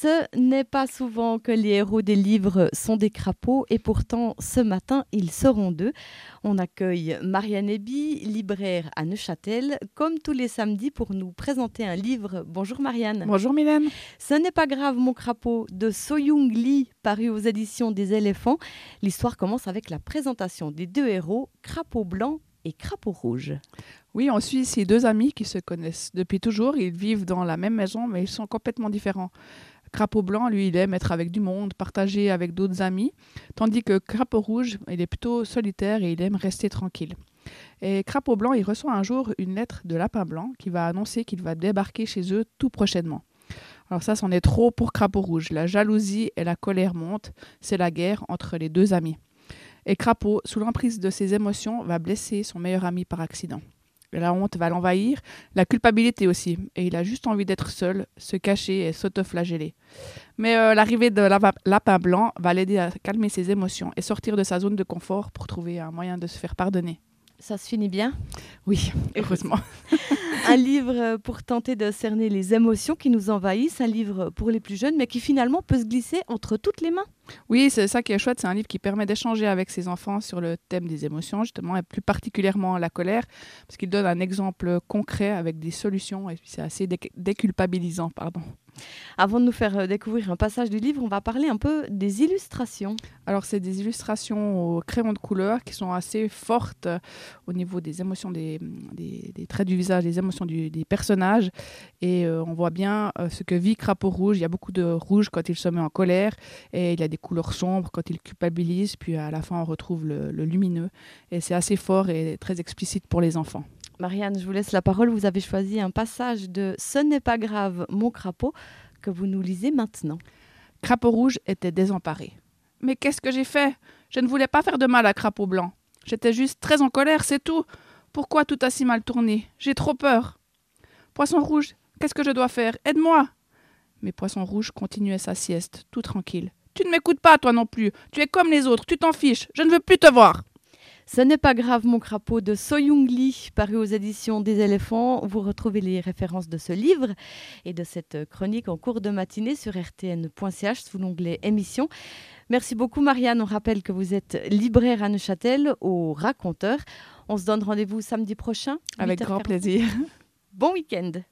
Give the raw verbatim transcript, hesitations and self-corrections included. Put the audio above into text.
Ce n'est pas souvent que les héros des livres sont des crapauds et pourtant ce matin ils seront deux. On accueille Marianne Eby, libraire à Neuchâtel, comme tous les samedis pour nous présenter un livre. Bonjour Marianne. Bonjour Mylène. Ce n'est pas grave mon crapaud de So-Young Lee, paru aux éditions des éléphants. L'histoire commence avec la présentation des deux héros, Crapaud Blanc et Crapaud Rouge. Oui, on suit ces deux amis qui se connaissent depuis toujours. Ils vivent dans la même maison, mais ils sont complètement différents. Crapaud Blanc, lui, il aime être avec du monde, partager avec d'autres amis, tandis que Crapaud Rouge, il est plutôt solitaire et il aime rester tranquille. Et Crapaud Blanc, il reçoit un jour une lettre de Lapin Blanc qui va annoncer qu'il va débarquer chez eux tout prochainement. Alors ça, c'en est trop pour Crapaud Rouge. La jalousie et la colère montent. C'est la guerre entre les deux amis. Et Crapaud, sous l'emprise de ses émotions, va blesser son meilleur ami par accident. La honte va l'envahir, la culpabilité aussi. Et il a juste envie d'être seul, se cacher et s'autoflageller. Mais euh, l'arrivée de la- Lapin Blanc va l'aider à calmer ses émotions et sortir de sa zone de confort pour trouver un moyen de se faire pardonner. Ça se finit bien. Oui, heureusement. Un livre pour tenter de cerner les émotions qui nous envahissent, un livre pour les plus jeunes, mais qui finalement peut se glisser entre toutes les mains. Oui, c'est ça qui est chouette. C'est un livre qui permet d'échanger avec ses enfants sur le thème des émotions, justement, et plus particulièrement la colère, parce qu'il donne un exemple concret avec des solutions, et puis c'est assez dé- déculpabilisant, pardon. Avant de nous faire découvrir un passage du livre, on va parler un peu des illustrations. Alors, c'est des illustrations au crayon de couleur qui sont assez fortes euh, au niveau des émotions, des, des, des traits du visage, des émotions du- des personnages. Et euh, on voit bien euh, ce que vit Crapaud Rouge. Il y a beaucoup de rouge quand il se met en colère et il y a des couleurs sombres quand il culpabilise. Puis à la fin, on retrouve le, le lumineux. Et c'est assez fort et très explicite pour les enfants. Marianne, je vous laisse la parole. Vous avez choisi un passage de Ce n'est pas grave, mon crapaud, que vous nous lisez maintenant. Crapaud Rouge était désemparé. « Mais qu'est-ce que j'ai fait ? Je ne voulais pas faire de mal à Crapaud Blanc. J'étais juste très en colère, c'est tout. Pourquoi tout a si mal tourné ? J'ai trop peur. Poisson Rouge, qu'est-ce que je dois faire ? Aide-moi !» Mais Poisson Rouge continuait sa sieste, tout tranquille. « Tu ne m'écoutes pas, toi non plus. Tu es comme les autres, tu t'en fiches. Je ne veux plus te voir. » Ce n'est pas grave, mon crapaud de So-Young Lee, paru aux éditions des éléphants. Vous retrouvez les références de ce livre et de cette chronique en cours de matinée sur r t n point c h sous l'onglet émissions. Merci beaucoup Marianne. On rappelle que vous êtes libraire à Neuchâtel au Raconteur. On se donne rendez-vous samedi prochain. Avec huit heures grand quarante. plaisir. Bon week-end.